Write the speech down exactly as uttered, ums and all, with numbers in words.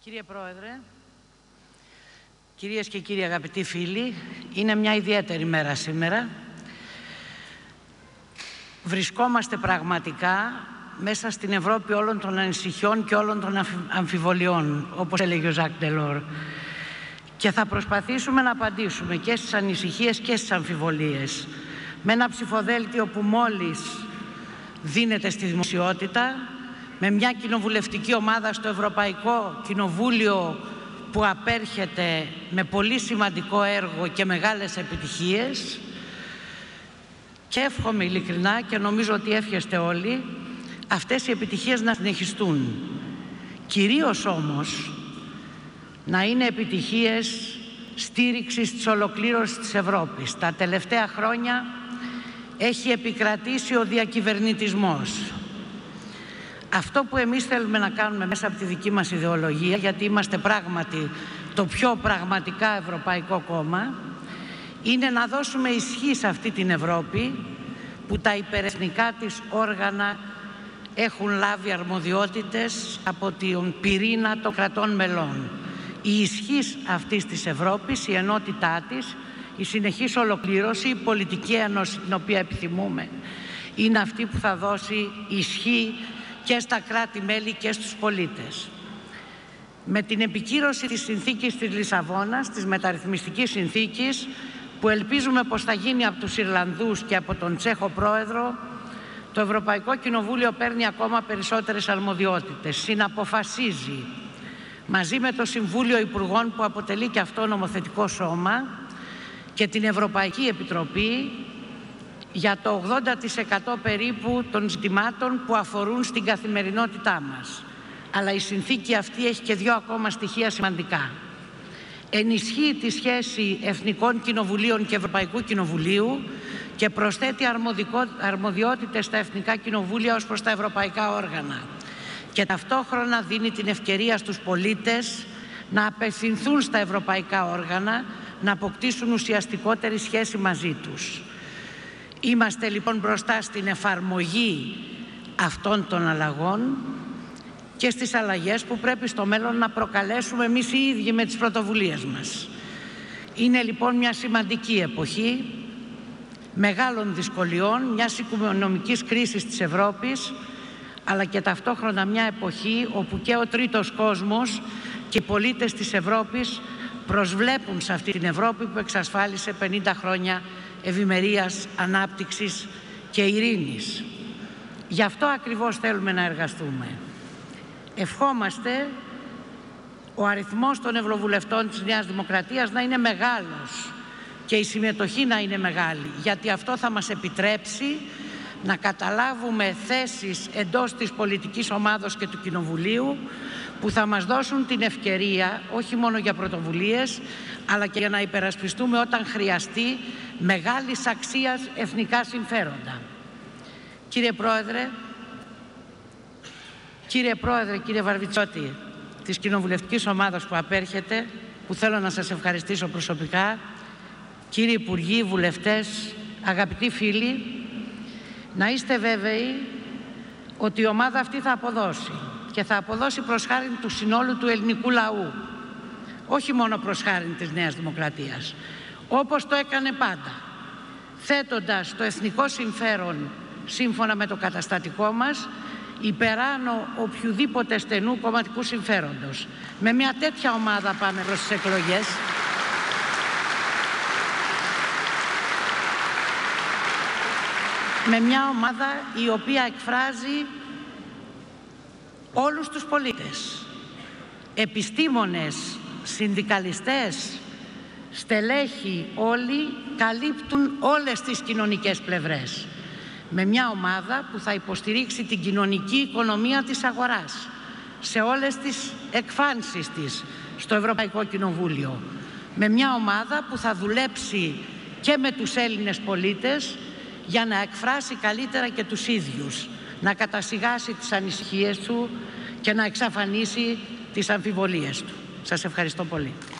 Κύριε Πρόεδρε, κυρίες και κύριοι αγαπητοί φίλοι, είναι μια ιδιαίτερη μέρα σήμερα. Βρισκόμαστε πραγματικά μέσα στην Ευρώπη όλων των ανησυχιών και όλων των αμφιβολιών, όπως έλεγε ο Ζακ Ντελόρ. Και θα προσπαθήσουμε να απαντήσουμε και στις ανησυχίες και στις αμφιβολίες με ένα ψηφοδέλτιο που μόλις δίνεται στη δημοσιότητα, με μια κοινοβουλευτική ομάδα στο Ευρωπαϊκό Κοινοβούλιο που απέρχεται με πολύ σημαντικό έργο και μεγάλες επιτυχίες, και εύχομαι ειλικρινά, και νομίζω ότι εύχεστε όλοι, αυτές οι επιτυχίες να συνεχιστούν. Κυρίως όμως να είναι επιτυχίες στήριξης της ολοκλήρωσης της Ευρώπης. Τα τελευταία χρόνια έχει επικρατήσει ο διακυβερνητισμός. Αυτό που εμείς θέλουμε να κάνουμε μέσα από τη δική μας ιδεολογία, γιατί είμαστε πράγματι το πιο πραγματικά ευρωπαϊκό κόμμα, είναι να δώσουμε ισχύ σε αυτή την Ευρώπη που τα υπερεθνικά της όργανα έχουν λάβει αρμοδιότητες από τον πυρήνα των κρατών μελών. Η ισχύς αυτής της Ευρώπης, η ενότητά της, η συνεχής ολοκλήρωση, η πολιτική ένωση την οποία επιθυμούμε, είναι αυτή που θα δώσει ισχύ και στα κράτη-μέλη και στους πολίτες. Με την επικύρωση της συνθήκης της Λισαβόνας, της μεταρρυθμιστικής συνθήκης, που ελπίζουμε πως θα γίνει από τους Ιρλανδούς και από τον Τσέχο Πρόεδρο, το Ευρωπαϊκό Κοινοβούλιο παίρνει ακόμα περισσότερες αρμοδιότητες, συναποφασίζει μαζί με το Συμβούλιο Υπουργών, που αποτελεί και αυτό νομοθετικό σώμα, και την Ευρωπαϊκή Επιτροπή για το ογδόντα τοις εκατό περίπου των ζητημάτων που αφορούν στην καθημερινότητά μας. Αλλά η συνθήκη αυτή έχει και δύο ακόμα στοιχεία σημαντικά. Ενισχύει τη σχέση Εθνικών Κοινοβουλίων και Ευρωπαϊκού Κοινοβουλίου και προσθέτει αρμοδιότητες στα Εθνικά Κοινοβούλια ως προς τα ευρωπαϊκά όργανα. Και ταυτόχρονα δίνει την ευκαιρία στους πολίτες να απευθυνθούν στα ευρωπαϊκά όργανα, να αποκτήσουν ουσιαστικότερη σχέση μαζί τους. Είμαστε λοιπόν μπροστά στην εφαρμογή αυτών των αλλαγών και στις αλλαγές που πρέπει στο μέλλον να προκαλέσουμε εμείς οι ίδιοι με τις πρωτοβουλίες μας. Είναι λοιπόν μια σημαντική εποχή μεγάλων δυσκολιών, μιας οικονομικής κρίσης της Ευρώπης, αλλά και ταυτόχρονα μια εποχή όπου και ο τρίτος κόσμος και οι πολίτες της Ευρώπης προσβλέπουν σε αυτή την Ευρώπη που εξασφάλισε πενήντα χρόνια ευημερίας, ανάπτυξης και ειρήνης. Γι' αυτό ακριβώς θέλουμε να εργαστούμε. Ευχόμαστε ο αριθμός των ευρωβουλευτών της Νέας Δημοκρατίας να είναι μεγάλος και η συμμετοχή να είναι μεγάλη, γιατί αυτό θα μας επιτρέψει να καταλάβουμε θέσεις εντός της πολιτικής ομάδος και του Κοινοβουλίου που θα μας δώσουν την ευκαιρία όχι μόνο για πρωτοβουλίες, αλλά και για να υπερασπιστούμε όταν χρειαστεί μεγάλης αξίας εθνικά συμφέροντα. Κύριε Πρόεδρε, κύριε Πρόεδρε, κύριε Βαρβιτσιώτη της κοινοβουλευτικής ομάδας που απέρχεται, που θέλω να σας ευχαριστήσω προσωπικά, κύριοι Υπουργοί, βουλευτές, αγαπητοί φίλοι, να είστε βέβαιοι ότι η ομάδα αυτή θα αποδώσει και θα αποδώσει προς χάριν του συνόλου του ελληνικού λαού, όχι μόνο προς χάριν της Νέας Δημοκρατίας, όπως το έκανε πάντα, θέτοντας το εθνικό συμφέρον σύμφωνα με το καταστατικό μας υπεράνω οποιουδήποτε στενού κομματικού συμφέροντος. Με μια τέτοια ομάδα πάμε προς τις εκλογές. Με μια ομάδα η οποία εκφράζει όλους τους πολίτες, επιστήμονες, συνδικαλιστές, στελέχοι, όλοι καλύπτουν όλες τις κοινωνικές πλευρές. Με μια ομάδα που θα υποστηρίξει την κοινωνική οικονομία της αγοράς σε όλες τις εκφάνσεις της στο Ευρωπαϊκό Κοινοβούλιο. Με μια ομάδα που θα δουλέψει και με τους Έλληνες πολίτες για να εκφράσει καλύτερα και τους ίδιους, να κατασιγάσει τις ανησυχίες του και να εξαφανίσει τις αμφιβολίες του. Σας ευχαριστώ πολύ.